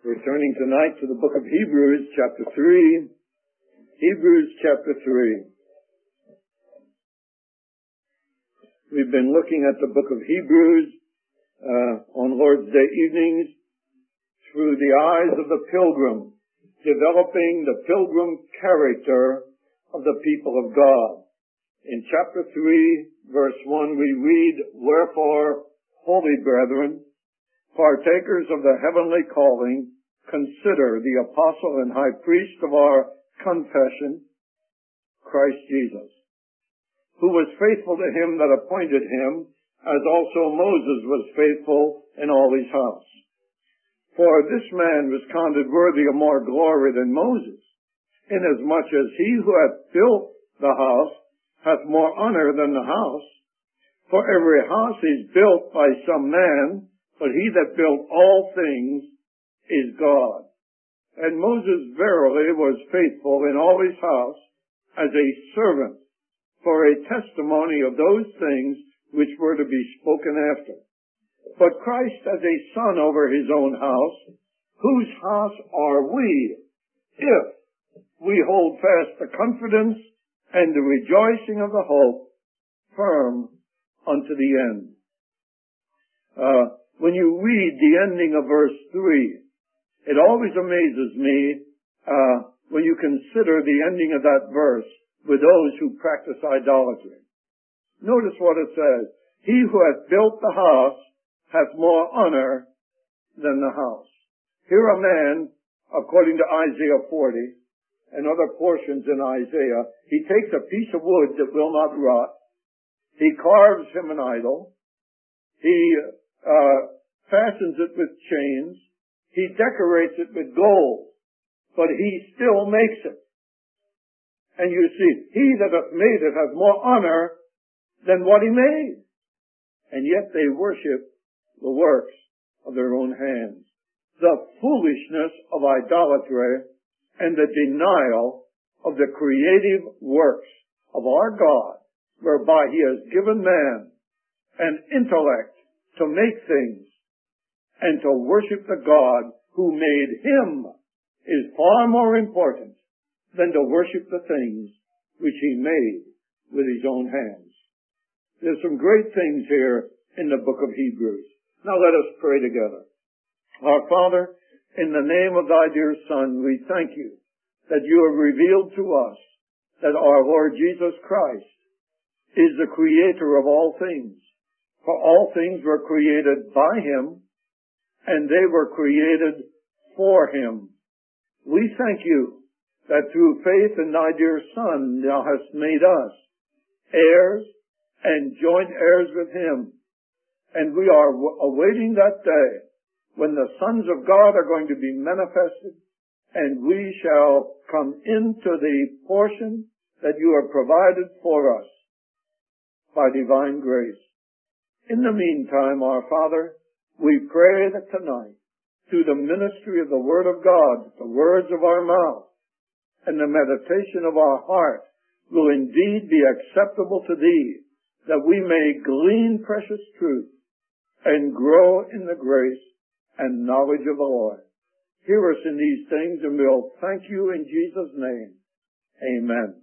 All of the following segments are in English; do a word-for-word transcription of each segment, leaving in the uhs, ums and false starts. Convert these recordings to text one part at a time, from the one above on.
We're turning tonight to the book of Hebrews, chapter three. Hebrews, chapter three. We've been looking at the book of Hebrews uh, on Lord's Day evenings through the eyes of the pilgrim, developing the pilgrim character of the people of God. In chapter three, verse one, we read, "Wherefore, holy brethren, partakers of the heavenly calling, consider the apostle and high priest of our confession, Christ Jesus, who was faithful to him that appointed him, as also Moses was faithful in all his house. For this man was counted worthy of more glory than Moses, inasmuch as he who hath built the house hath more honor than the house. For every house is built by some man, but he that built all things is God. And Moses verily was faithful in all his house as a servant for a testimony of those things which were to be spoken after. But Christ as a son over his own house, whose house are we, if we hold fast the confidence and the rejoicing of the hope firm unto the end." Uh, when you read the ending of verse three, it always amazes me uh, when you consider the ending of that verse with those who practice idolatry. Notice what it says. He who hath built the house hath more honor than the house. Here a man, according to Isaiah forty and other portions in Isaiah, he takes a piece of wood that will not rot. He carves him an idol. He uh, fastens it with chains. He decorates it with gold, but he still makes it. And you see, he that hath made it hath more honor than what he made. And yet they worship the works of their own hands. The foolishness of idolatry and the denial of the creative works of our God, whereby he has given man an intellect to make things and to worship the God who made him, is far more important than to worship the things which he made with his own hands. There's some great things here in the book of Hebrews. Now let us pray together. Our Father, in the name of thy dear Son, we thank you that you have revealed to us that our Lord Jesus Christ is the creator of all things. For all things were created by him, and they were created for him. We thank you that through faith in thy dear Son thou hast made us heirs and joint heirs with him. And we are awaiting that day when the sons of God are going to be manifested, and we shall come into the portion that you have provided for us by divine grace. In the meantime, our Father, we pray that tonight, through the ministry of the Word of God, the words of our mouth, and the meditation of our heart will indeed be acceptable to Thee, that we may glean precious truth and grow in the grace and knowledge of the Lord. Hear us in these things, and we'll thank you in Jesus' name. Amen.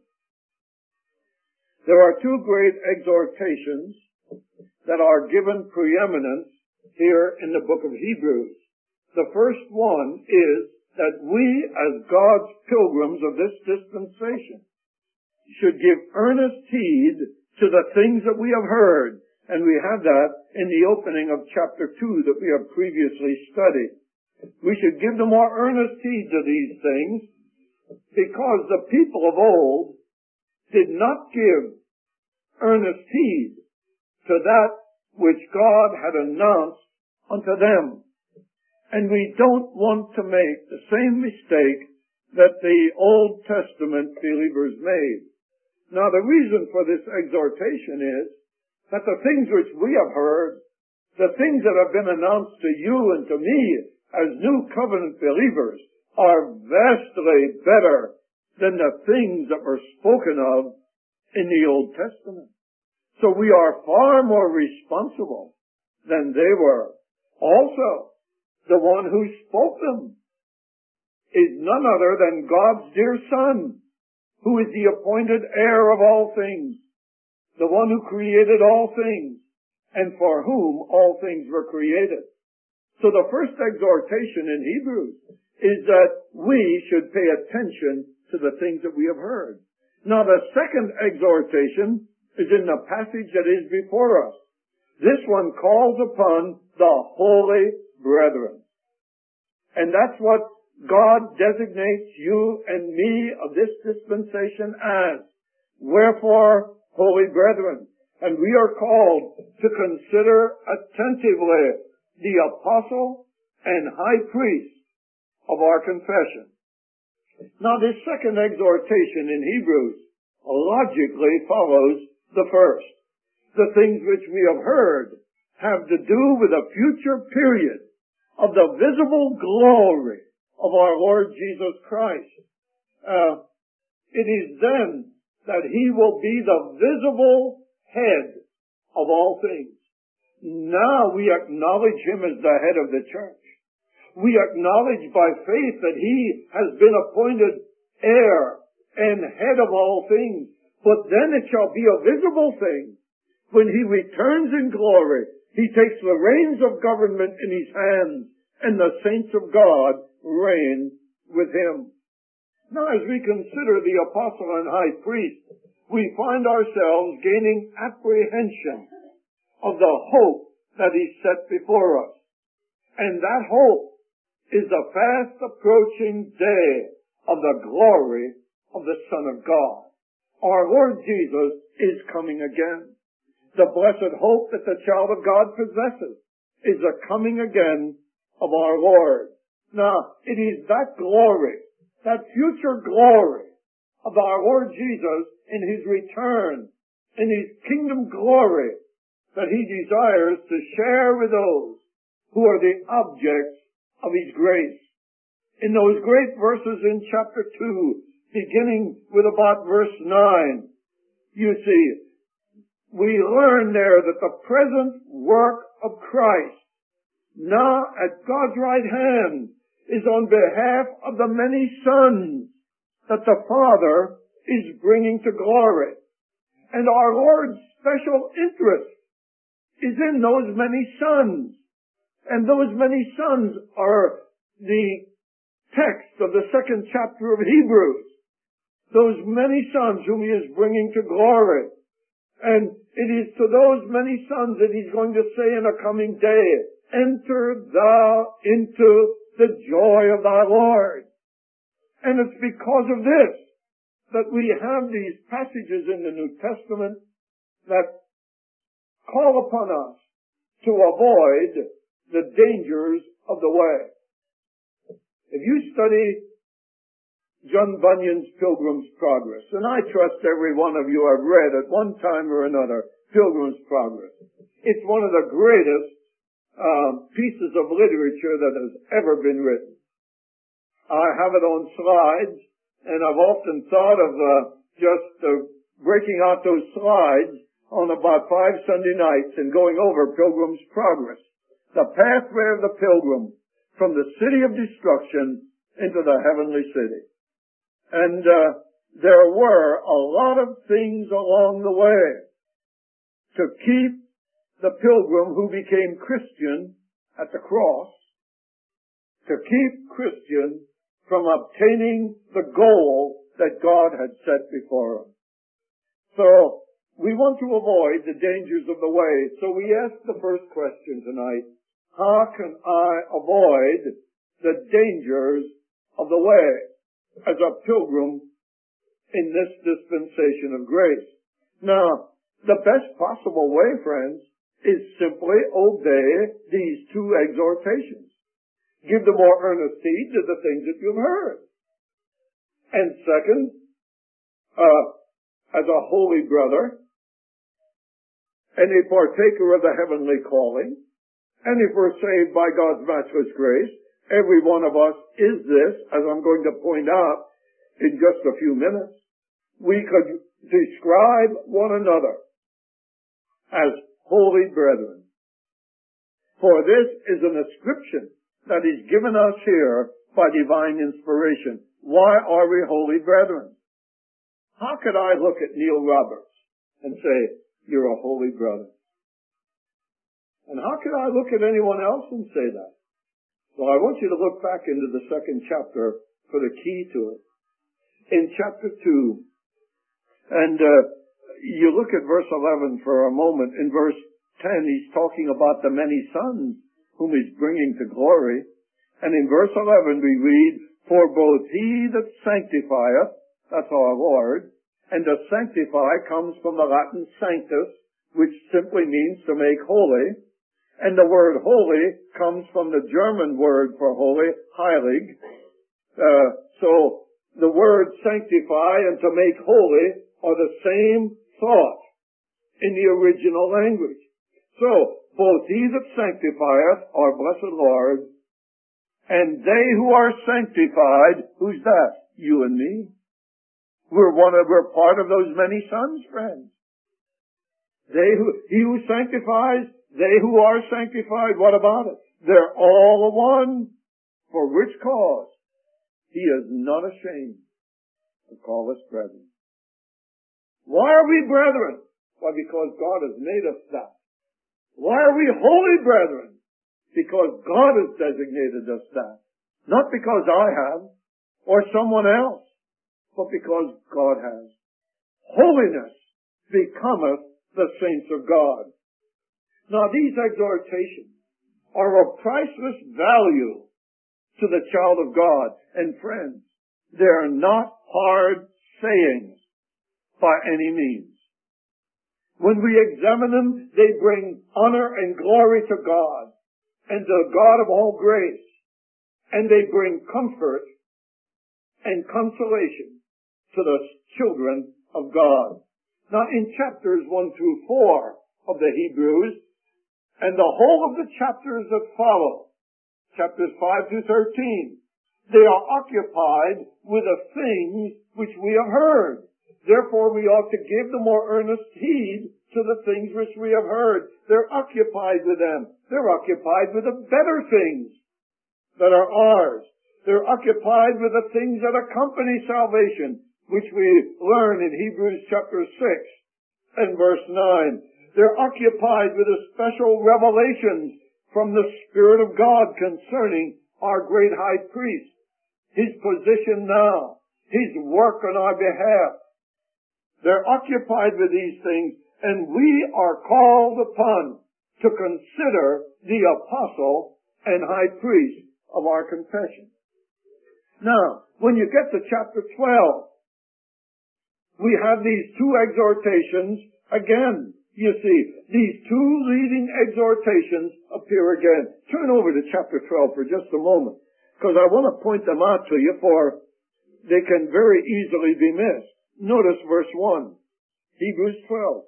There are two great exhortations that are given preeminence here in the book of Hebrews. The first one is that we, as God's pilgrims of this dispensation, should give earnest heed to the things that we have heard. And we have that in the opening of chapter two that we have previously studied. We should give the more earnest heed to these things because the people of old did not give earnest heed to that which God had announced unto them. And we don't want to make the same mistake that the Old Testament believers made. Now, the reason for this exhortation is that the things which we have heard, the things that have been announced to you and to me as new covenant believers, are vastly better than the things that were spoken of in the Old Testament. So we are far more responsible than they were. Also, the one who spoke them is none other than God's dear Son, who is the appointed heir of all things, the one who created all things, and for whom all things were created. So the first exhortation in Hebrews is that we should pay attention to the things that we have heard. Now the second exhortation is in the passage that is before us. This one calls upon the holy brethren. And that's what God designates you and me of this dispensation as. Wherefore, holy brethren. And we are called to consider attentively the apostle and high priest of our confession. Now this second exhortation in Hebrews logically follows the first. The things which we have heard have to do with a future period of the visible glory of our Lord Jesus Christ. Uh, it is then that He will be the visible head of all things. Now we acknowledge Him as the head of the church. We acknowledge by faith that He has been appointed heir and head of all things. But then it shall be a visible thing. When He returns in glory, He takes the reins of government in His hands, and the saints of God reign with Him. Now as we consider the apostle and high priest, we find ourselves gaining apprehension of the hope that is set before us. And that hope is the fast approaching day of the glory of the Son of God. Our Lord Jesus is coming again. The blessed hope that the child of God possesses is the coming again of our Lord. Now, it is that glory, that future glory of our Lord Jesus in His return, in His kingdom glory, that He desires to share with those who are the objects of His grace. In those great verses in chapter two, beginning with about verse nine, you see, we learn there that the present work of Christ, now at God's right hand, is on behalf of the many sons that the Father is bringing to glory. And our Lord's special interest is in those many sons. And those many sons are the text of the second chapter of Hebrews. Those many sons whom He is bringing to glory. And it is to those many sons that He's going to say in a coming day, enter thou into the joy of thy Lord. And it's because of this that we have these passages in the New Testament that call upon us to avoid the dangers of the way. If you study John Bunyan's Pilgrim's Progress, and I trust every one of you have read at one time or another Pilgrim's Progress. It's one of the greatest uh, pieces of literature that has ever been written. I have it on slides, and I've often thought of uh, just uh, breaking out those slides on about five Sunday nights and going over Pilgrim's Progress, the pathway of the pilgrim from the city of destruction into the heavenly city. And uh, there were a lot of things along the way to keep the pilgrim who became Christian at the cross, to keep Christian from obtaining the goal that God had set before him. So, we want to avoid the dangers of the way. So we ask the first question tonight, how can I avoid the dangers of the way as a pilgrim in this dispensation of grace? Now, the best possible way, friends, is simply obey these two exhortations. Give the more earnest heed to the things that you've heard. And second, uh, as a holy brother, and a partaker of the heavenly calling, and if we're saved by God's matchless grace, every one of us is this, as I'm going to point out in just a few minutes. We could describe one another as holy brethren. For this is an ascription that is given us here by divine inspiration. Why are we holy brethren? How could I look at Neil Roberts and say, you're a holy brother? And how could I look at anyone else and say that? So I want you to look back into the second chapter for the key to it. In chapter two, and uh, you look at verse eleven for a moment. In verse ten, he's talking about the many sons whom he's bringing to glory. And in verse eleven we read, for both he that sanctifieth, that's our Lord, and to sanctify comes from the Latin sanctus, which simply means to make holy. And the word holy comes from the German word for holy, heilig. Uh, so the word sanctify and to make holy are the same thought in the original language. So both he that sanctifieth, our blessed Lord, and they who are sanctified, who's that? You and me. We're one of, we're part of those many sons, friends. They who, he who sanctifies, they who are sanctified, what about it? They're all one. For which cause? He is not ashamed to call us brethren. Why are we brethren? Why, because God has made us that. Why are we holy brethren? Because God has designated us that. Not because I have, or someone else, but because God has. Holiness becometh the saints of God. Now these exhortations are of priceless value to the child of God. And friends, they are not hard sayings by any means. When we examine them, they bring honor and glory to God and to the God of all grace. And they bring comfort and consolation to the children of God. Now in chapters one through four of the Hebrews, and the whole of the chapters that follow, chapters five through thirteen, they are occupied with the things which we have heard. Therefore we ought to give the more earnest heed to the things which we have heard. They're occupied with them. They're occupied with the better things that are ours. They're occupied with the things that accompany salvation, which we learn in Hebrews chapter six and verse nine. They're occupied with the special revelations from the Spirit of God concerning our great high priest, his position now, his work on our behalf. They're occupied with these things, and we are called upon to consider the apostle and high priest of our confession. Now, when you get to chapter twelve, we have these two exhortations again. You see, these two leading exhortations appear again. Turn over to chapter twelve for just a moment, because I want to point them out to you, for they can very easily be missed. Notice verse one, Hebrews twelve.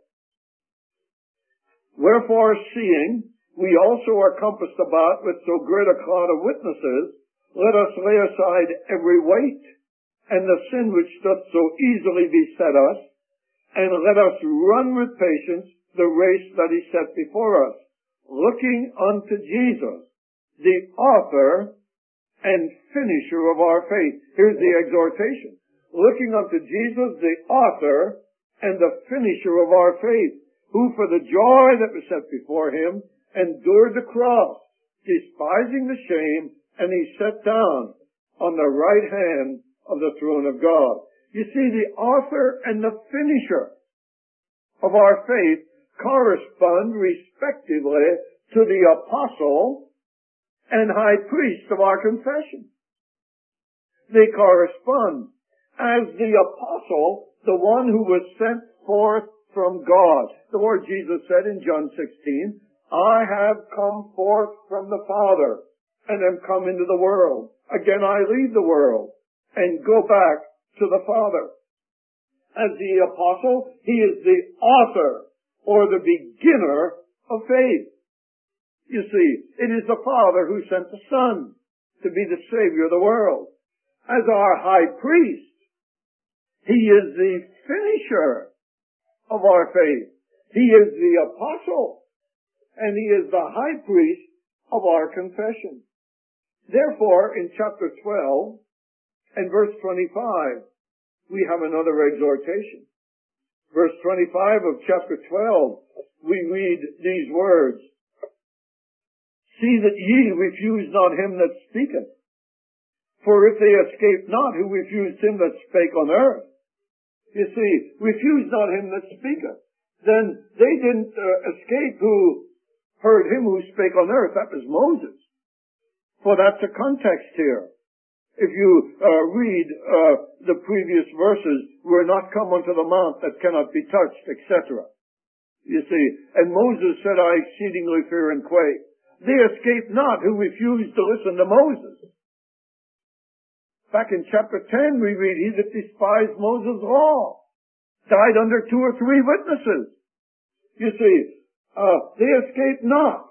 Wherefore, seeing we also are compassed about with so great a cloud of witnesses, let us lay aside every weight and the sin which doth so easily beset us, and let us run with patience the race that is set before us, looking unto Jesus, the author and finisher of our faith. Here's the exhortation. Looking unto Jesus, the author and the finisher of our faith, who for the joy that was set before him endured the cross, despising the shame, and he sat down on the right hand of the throne of God. You see, the author and the finisher of our faith correspond respectively to the apostle and high priest of our confession. They correspond. As the apostle, the one who was sent forth from God. The Lord Jesus said in John sixteen, I have come forth from the Father and am come into the world. Again I leave the world and go back to the Father. As the apostle, he is the author or the beginner of faith. You see, it is the Father who sent the Son to be the Savior of the world. As our high priest, he is the finisher of our faith. He is the apostle, and he is the high priest of our confession. Therefore, in chapter twelve and verse twenty-five, we have another exhortation. Verse twenty-five of chapter twelve, we read these words, "See that ye refuse not him that speaketh. For if they escape not who refused him that spake on earth." You see, refuse not him that speaketh. Then they didn't uh, escape who heard him who spake on earth. That was Moses. For that's a context here. If you uh, read uh, the previous verses, "We're not come unto the mount that cannot be touched," et cetera. You see, and Moses said, "I exceedingly fear and quake." They escaped not who refused to listen to Moses. Back in chapter ten, we read, "He that despised Moses' law died under two or three witnesses." You see, uh, they escaped not.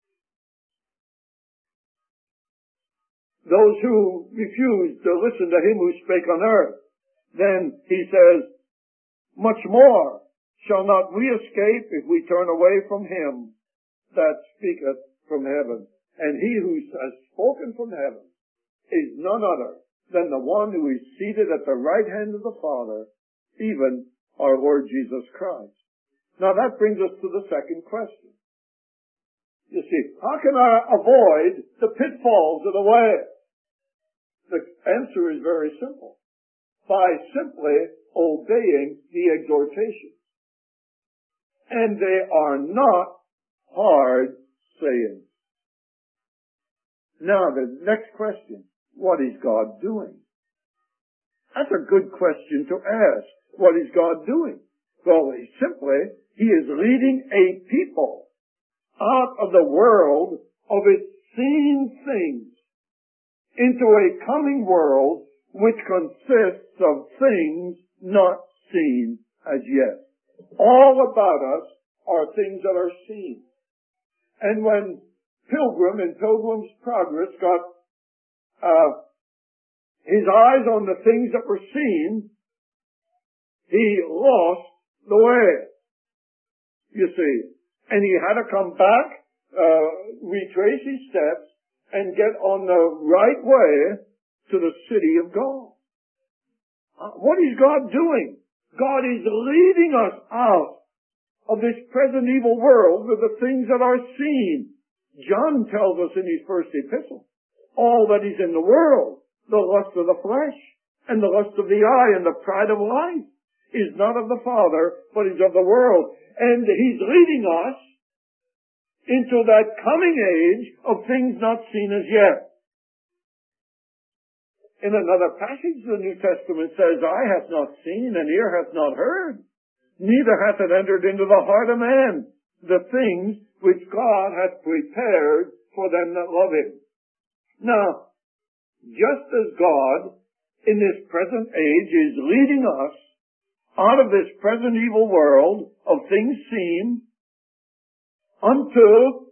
Those who refused to listen to him who spake on earth. Then he says, "Much more shall not we escape if we turn away from him that speaketh from heaven. And he who has spoken from heaven is none other than the one who is seated at the right hand of the Father, even our Lord Jesus Christ." Now that brings us to the second question. You see, how can I avoid the pitfalls of the way? The answer is very simple. By simply obeying the exhortations. And they are not hard sayings. Now the next question. What is God doing? That's a good question to ask. What is God doing? Well, simply, He is leading a people out of the world of its seen things into a coming world which consists of things not seen as yet. All about us are things that are seen. And when Pilgrim in Pilgrim's Progress got Uh, his eyes on the things that were seen, he lost the way. You see. And he had to come back, uh, retrace his steps, and get on the right way to the city of God. Uh, what is God doing? God is leading us out of this present evil world with the things that are seen. John tells us in his first epistle, all that is in the world, the lust of the flesh, and the lust of the eye, and the pride of life, is not of the Father, but is of the world. And He's leading us into that coming age of things not seen as yet. In another passage, the New Testament says, "Eye hath not seen, and ear hath not heard, neither hath it entered into the heart of man, the things which God hath prepared for them that love Him." Now, just as God in this present age is leading us out of this present evil world of things seen unto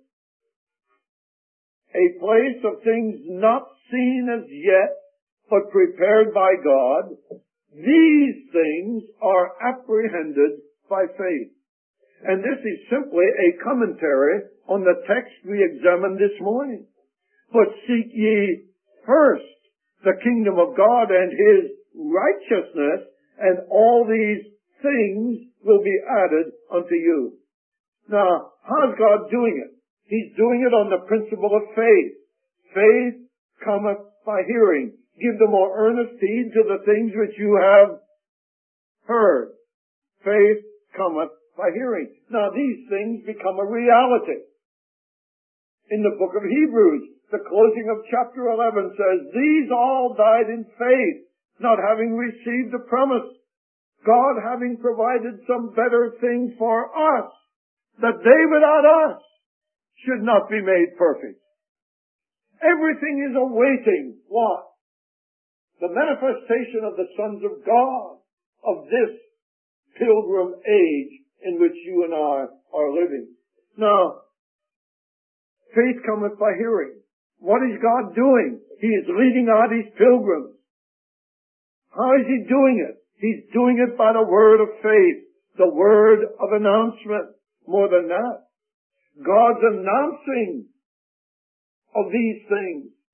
a place of things not seen as yet, but prepared by God, these things are apprehended by faith. And this is simply a commentary on the text we examined this morning. "But seek ye first the kingdom of God and His righteousness, and all these things will be added unto you." Now, how's God doing it? He's doing it on the principle of faith. Faith cometh by hearing. Give the more earnest heed to the things which you have heard. Faith cometh by hearing. Now, these things become a reality. In the book of Hebrews, the closing of chapter eleven says, "These all died in faith, not having received the promise, God having provided some better thing for us, that they without us should not be made perfect." Everything is awaiting what? The manifestation of the sons of God of this pilgrim age in which you and I are living. Now, faith cometh by hearing. What is God doing? He is leading out His pilgrims. How is He doing it? He's doing it by the word of faith, the word of announcement. More than that, God's announcing of these things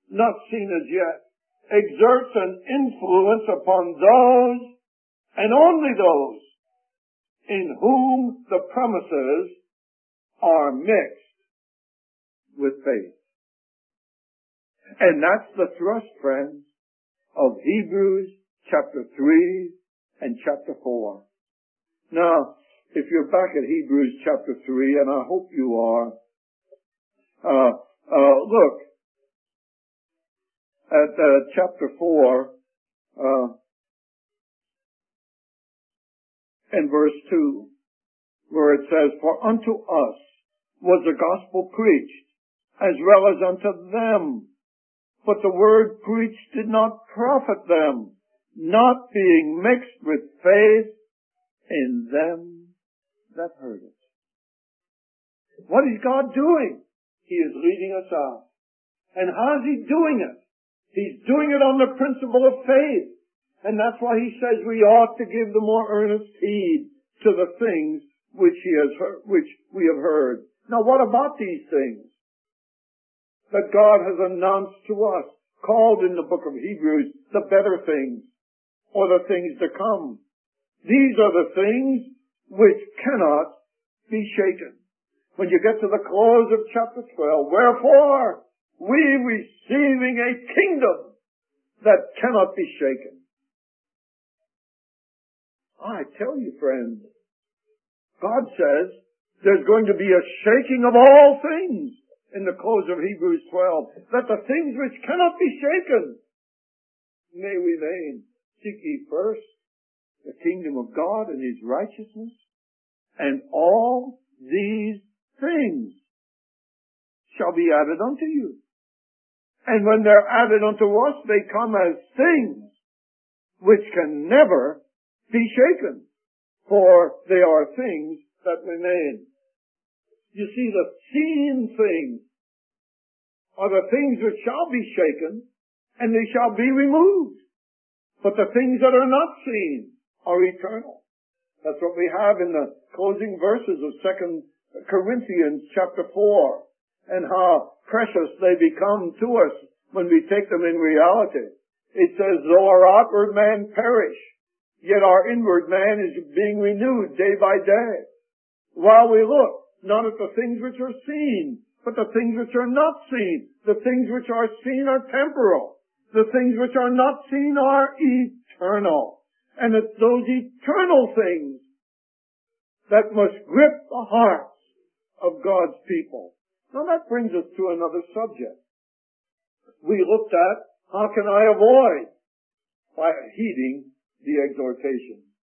not seen as yet, exerts an influence upon those, and only those, in whom the promises are mixed with faith. And that's the thrust, friends, of Hebrews chapter three and chapter four. Now, if you're back at Hebrews chapter three, and I hope you are, uh, uh, look at uh, chapter four, uh, and verse two, where it says, "For unto us was the gospel preached, as well as unto them. But the word preached did not profit them, not being mixed with faith in them that heard it." What is God doing? He is leading us out. And how is He doing it? He's doing it on the principle of faith. And that's why He says we ought to give the more earnest heed to the things which He has heard, which we have heard. Now, what about these things that God has announced to us, called in the book of Hebrews the better things, or the things to come? These are the things which cannot be shaken. When you get to the close of chapter twelve, "Wherefore, we receiving a kingdom that cannot be shaken." I tell you, friends, God says there's going to be a shaking of all things in the close of Hebrews twelve, that the things which cannot be shaken may remain. Seek ye first the kingdom of God and His righteousness, and all these things shall be added unto you. And when they're added unto us, they come as things which can never be shaken, for they are things that remain. You see, the seen things are the things which shall be shaken, and they shall be removed. But the things that are not seen are eternal. That's what we have in the closing verses of Second Corinthians chapter four, and how precious they become to us when we take them in reality. It says, "Though our outward man perish, yet our inward man is being renewed day by day, while we look not at the things which are seen, but the things which are not seen. The things which are seen are temporal. The things which are not seen are eternal." And it's those eternal things that must grip the hearts of God's people. Now that brings us to another subject. We looked at, how can I avoid by heeding the exhortation?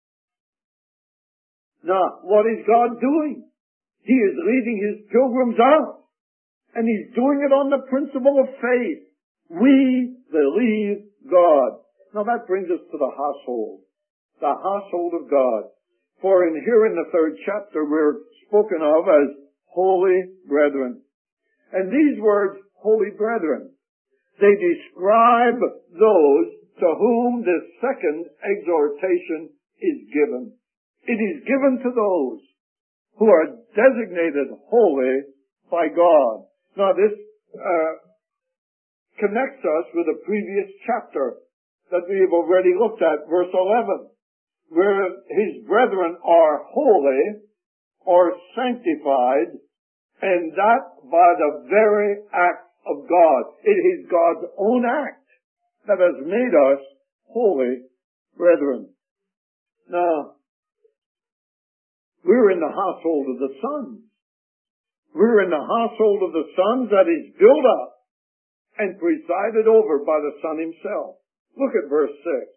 Now, what is God doing? He is leading His pilgrims out, and He's doing it on the principle of faith. We believe God. Now that brings us to the household, the household of God. For in here in the third chapter, we're spoken of as holy brethren. And these words, holy brethren, they describe those to whom this second exhortation is given. It is given to those who are designated holy by God. Now this uh, connects us with a previous chapter that we have already looked at, verse eleven, where His brethren are holy or sanctified, and that by the very act of God. It is God's own act that has made us holy brethren. Now, we're in the household of the sons. We're in the household of the sons that is built up and presided over by the Son Himself. Look at verse six.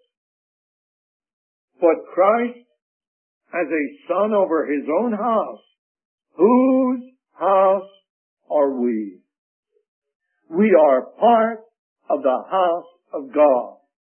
"But Christ as a son over His own house, whose house are we?" We are part of the house of God.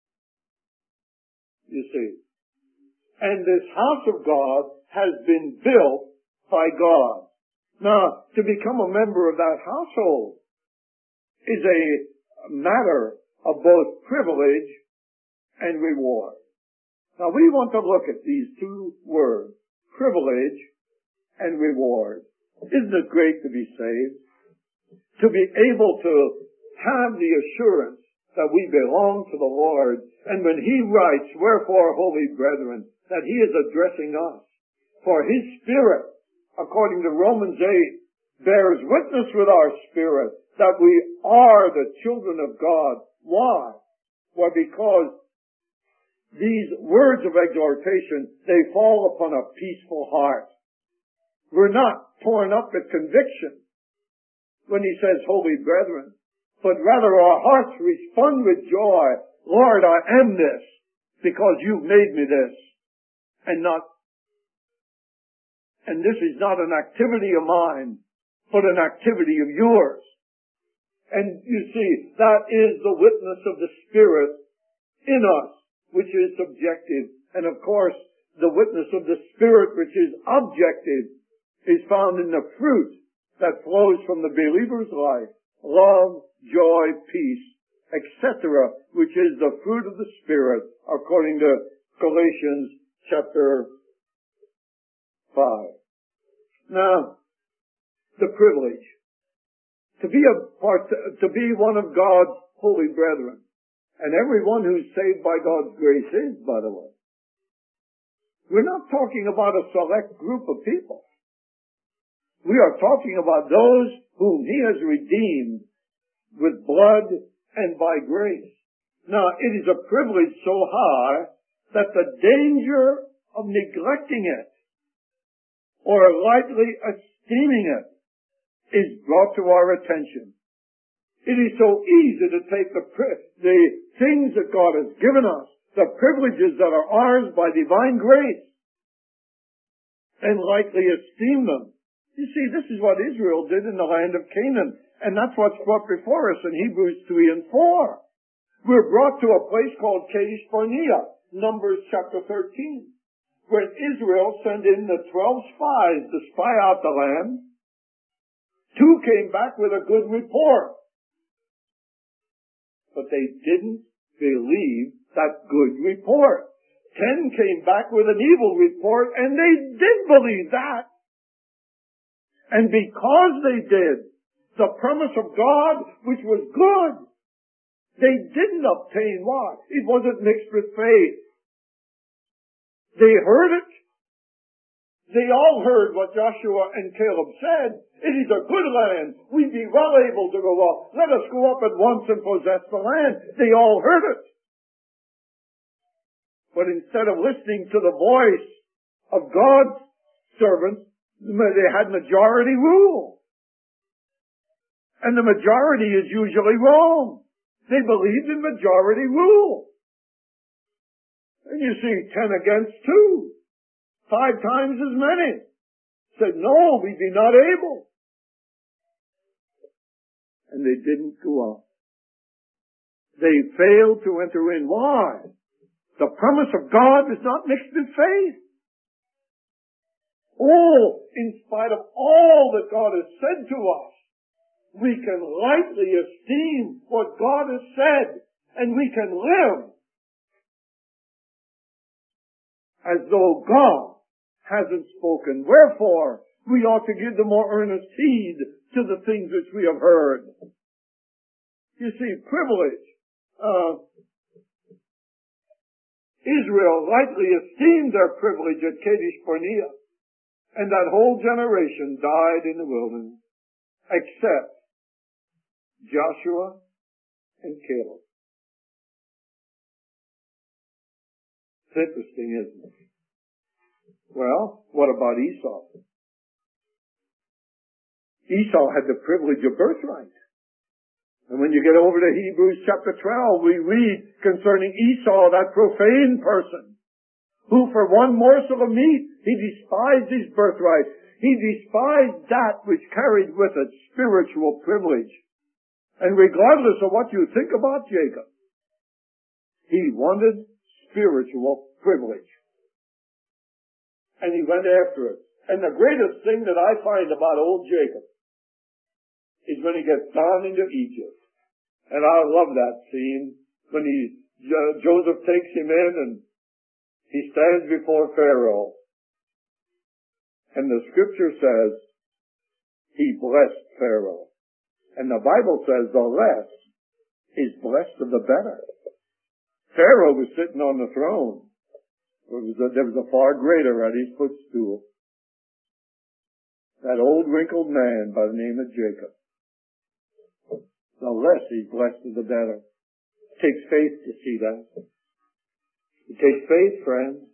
You see. And this house of God has been built by God. Now, to become a member of that household is a matter of both privilege and reward. Now, we want to look at these two words, privilege and reward. Isn't it great to be saved? To be able to have the assurance that we belong to the Lord. And when he writes, wherefore, holy brethren, that he is addressing us. For his Spirit, according to Romans eight, bears witness with our spirit that we are the children of God. Why? Well, because these words of exhortation, they fall upon a peaceful heart. We're not torn up with conviction when he says, holy brethren, but rather our hearts respond with joy. Lord, I am this because you've made me this, and not, and this is not an activity of mine, but an activity of yours. And you see, that is the witness of the Spirit in us, which is subjective. And of course, the witness of the Spirit, which is objective, is found in the fruit that flows from the believer's life. Love, joy, peace, et cetera, which is the fruit of the Spirit, according to Galatians chapter five. Now, the privilege. To be a part, to be one of God's holy brethren. And everyone who's saved by God's grace is, by the way. We're not talking about a select group of people. We are talking about those whom he has redeemed with blood and by grace. Now, it is a privilege so high that the danger of neglecting it or lightly esteeming it is brought to our attention. It is so easy to take the, the things that God has given us, the privileges that are ours by divine grace, and lightly esteem them. You see, this is what Israel did in the land of Canaan, and that's what's brought before us in Hebrews three and four. We're brought to a place called Kadesh Barnea, Numbers chapter thirteen, when Israel sent in the twelve spies to spy out the land. Two came back with a good report, but they didn't believe that good report. Ten came back with an evil report, and they did believe that. And because they did, the promise of God, which was good, they didn't obtain what? It wasn't mixed with faith. They heard it. They all heard what Joshua and Caleb said. It is a good land. We'd be well able to go up. Let us go up at once and possess the land. They all heard it. But instead of listening to the voice of God's servants, they had majority rule. And the majority is usually wrong. They believed in majority rule. And you see, ten against two. Five times as many said, no, we be not able. And they didn't go up. They failed to enter in. Why? The promise of God is not mixed with faith. Oh, in spite of all that God has said to us, we can lightly esteem what God has said, and we can live as though God hasn't spoken. Wherefore, we ought to give the more earnest heed to the things which we have heard. You see, privilege. Uh, Israel lightly esteemed their privilege at Kadesh Barnea, and that whole generation died in the wilderness, except Joshua and Caleb. It's interesting, isn't it? Well, what about Esau? Esau had the privilege of birthright. And when you get over to Hebrews chapter twelve, we read concerning Esau, that profane person, who for one morsel of meat, he despised his birthright. He despised that which carried with it spiritual privilege. And regardless of what you think about Jacob, he wanted spiritual privilege. And he went after it. And the greatest thing that I find about old Jacob is when he gets down into Egypt. And I love that scene when he, Joseph takes him in and he stands before Pharaoh. And the scripture says he blessed Pharaoh. And the Bible says the less is blessed of the better. Pharaoh was sitting on the throne. There was a, there was a far greater at his footstool. That old wrinkled man by the name of Jacob. The less he's blessed of the better. It takes faith to see that. It takes faith, friends.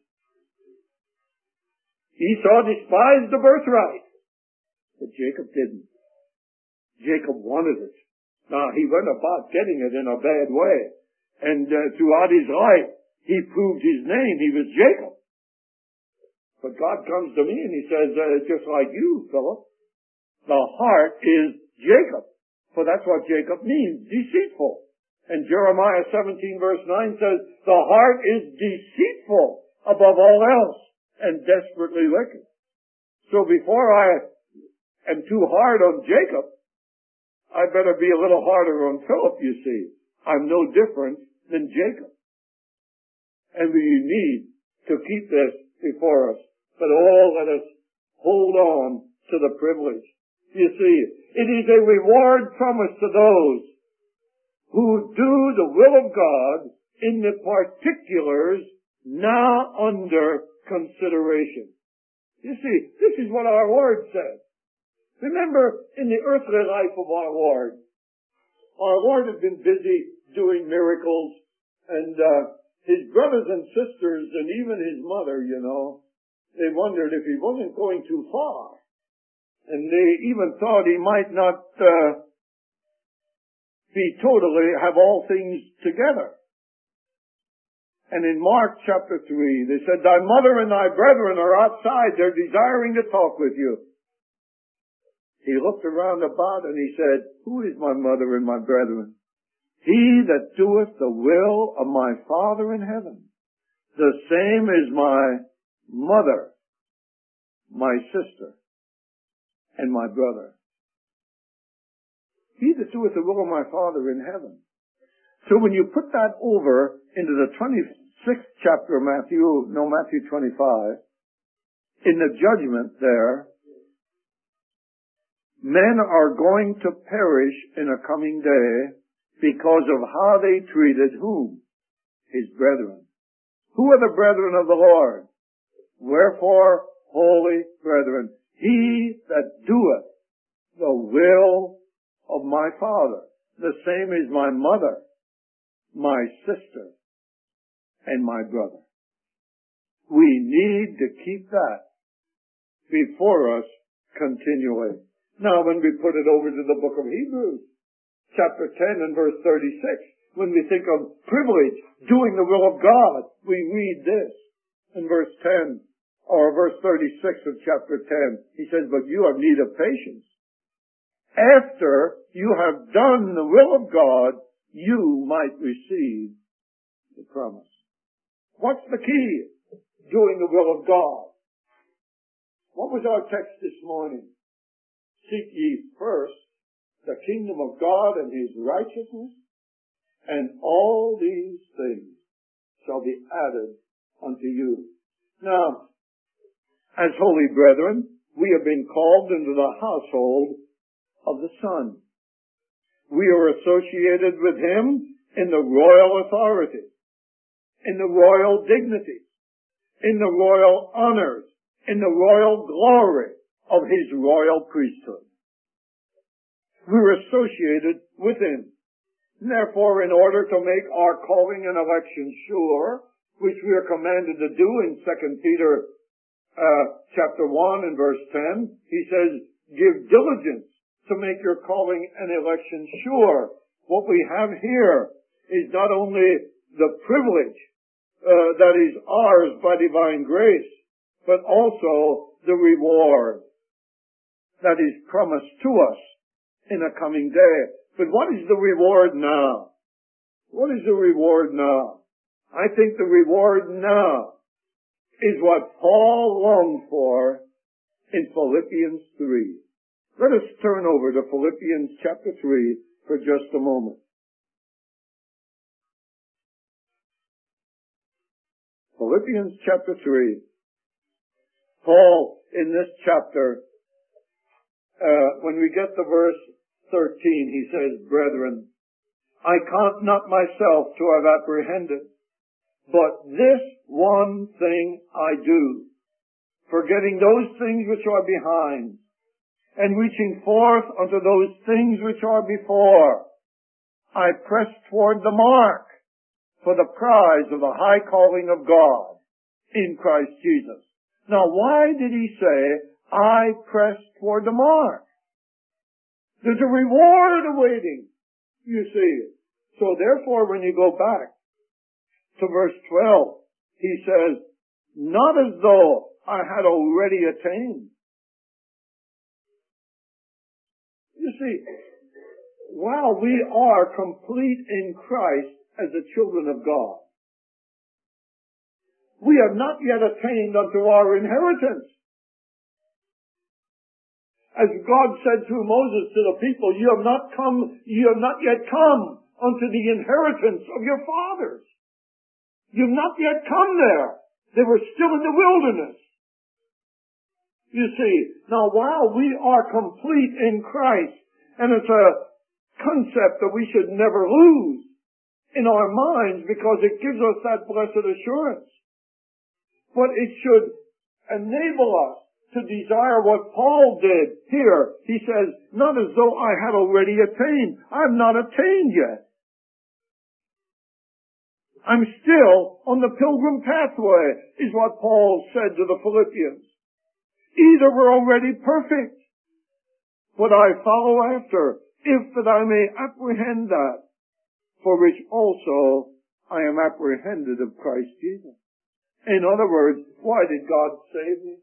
Esau despised the birthright, but Jacob didn't. Jacob wanted it. Now, he went about getting it in a bad way. And uh, throughout his life, he proved his name. He was Jacob. But God comes to me and he says, uh, just like you, Philip, the heart is Jacob. For that's what Jacob means, deceitful. And Jeremiah seventeen verse nine says, the heart is deceitful above all else and desperately wicked. So before I am too hard on Jacob, I better be a little harder on Philip, you see. I'm no different than Jacob. And we need to keep this before us. But all let us hold on to the privilege. You see, it is a reward promised to those who do the will of God in the particulars now under consideration. You see, this is what our Lord said. Remember, in the earthly life of our Lord, our Lord had been busy doing miracles, and uh, his brothers and sisters, and even his mother, you know, they wondered if he wasn't going too far. And they even thought he might not uh, be totally, have all things together. And in Mark chapter three, they said, thy mother and thy brethren are outside. They're desiring to talk with you. He looked around about and he said, who is my mother and my brethren? He that doeth the will of my Father in heaven. The same is my mother, my sister, and my brother. He that doeth the will of my Father in heaven. So when you put that over into the twenty-sixth chapter of Matthew, no, Matthew twenty-five, in the judgment there, men are going to perish in a coming day because of how they treated whom? His brethren. Who are the brethren of the Lord? Wherefore, holy brethren, he that doeth the will of my Father, the same is my mother, my sister, and my brother. We need to keep that before us continually. Now, when we put it over to the book of Hebrews, chapter ten and verse thirty-six, when we think of privilege, doing the will of God, we read this in verse ten, or verse thirty-six of chapter ten. He says, but you have need of patience. After you have done the will of God, you might receive the promise. What's the key? Doing the will of God. What was our text this morning? Seek ye first the kingdom of God and his righteousness, and all these things shall be added unto you. Now, as holy brethren, we have been called into the household of the Son. We are associated with him in the royal authority, in the royal dignity, in the royal honors, in the royal glory of his royal priesthood. We're associated with him. Therefore, in order to make our calling and election sure, which we are commanded to do in Second Peter uh, chapter one and verse ten, he says, give diligence to make your calling and election sure. What we have here is not only the privilege uh, that is ours by divine grace, but also the reward that is promised to us in a coming day. But what is the reward now? What is the reward now? I think the reward now is what Paul longed for in Philippians three. Let us turn over to Philippians chapter three for just a moment. Philippians chapter three. Paul, in this chapter, uh, when we get to verse thirteen, he says, brethren, I count not myself to have apprehended, but this one thing I do, forgetting those things which are behind, and reaching forth unto those things which are before, I press toward the mark for the prize of the high calling of God in Christ Jesus. Now, why did he say, I press toward the mark? There's a reward awaiting, you see. So therefore, when you go back to verse twelve, he says, not as though I had already attained. You see, while we are complete in Christ as the children of God, we have not yet attained unto our inheritance. As God said through Moses to the people, you have not come, you have not yet come unto the inheritance of your fathers. You've not yet come there. They were still in the wilderness. You see, now while we are complete in Christ, and it's a concept that we should never lose in our minds because it gives us that blessed assurance. But it should enable us to desire what Paul did here. He says, not as though I had already attained. I've not attained yet. I'm still on the pilgrim pathway, is what Paul said to the Philippians. Either we're already perfect, but I follow after, if that I may apprehend that, for which also I am apprehended of Christ Jesus. In other words, why did God save me?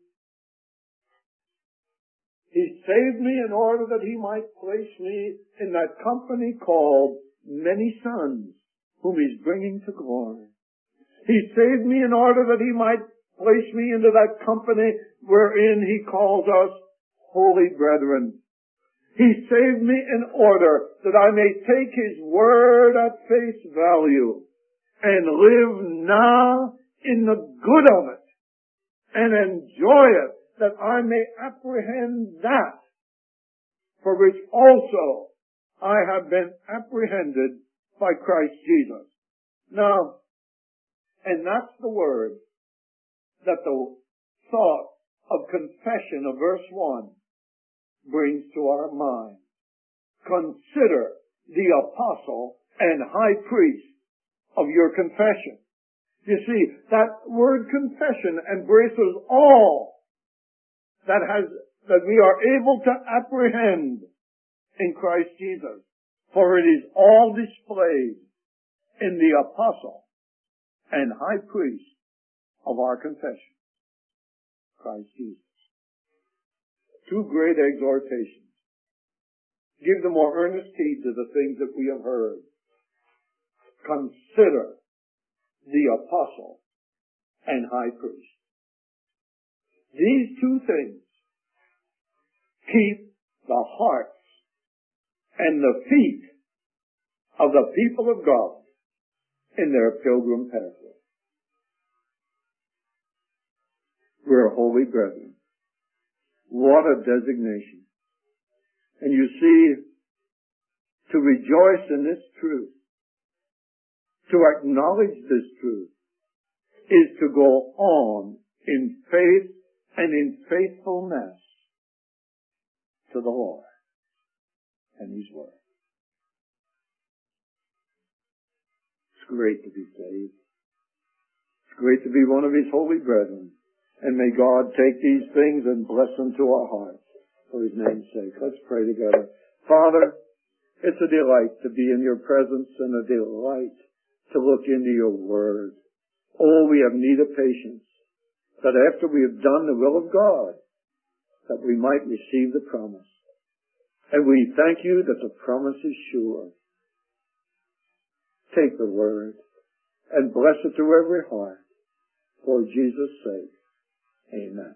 He saved me in order that he might place me in that company called many sons, whom he's bringing to glory. He saved me in order that he might place me into that company wherein he calls us holy brethren. He saved me in order that I may take his word at face value and live now in the good of it and enjoy it, that I may apprehend that for which also I have been apprehended by Christ Jesus. Now, and that's the word that the thought of confession of verse one brings to our mind. Consider the apostle and high priest of your confession. You see, that word confession embraces all that has, that we are able to apprehend in Christ Jesus. For it is all displayed in the apostle and high priest of our confession, Christ Jesus. Two great exhortations. Give the more earnest heed to the things that we have heard. Consider the apostle and high priest. These two things keep the hearts and the feet of the people of God in their pilgrim pathway. We're holy brethren. What a designation. And you see, to rejoice in this truth, to acknowledge this truth, is to go on in faith and in faithfulness to the Lord and his word. It's great to be saved. It's great to be one of his holy brethren. And may God take these things and bless them to our hearts for his name's sake. Let's pray together. Father, it's a delight to be in your presence and a delight to look into your word. Oh, we have need of patience, that after we have done the will of God, that we might receive the promise. And we thank you that the promise is sure. Take the word and bless it to every heart. For Jesus' sake. Amen.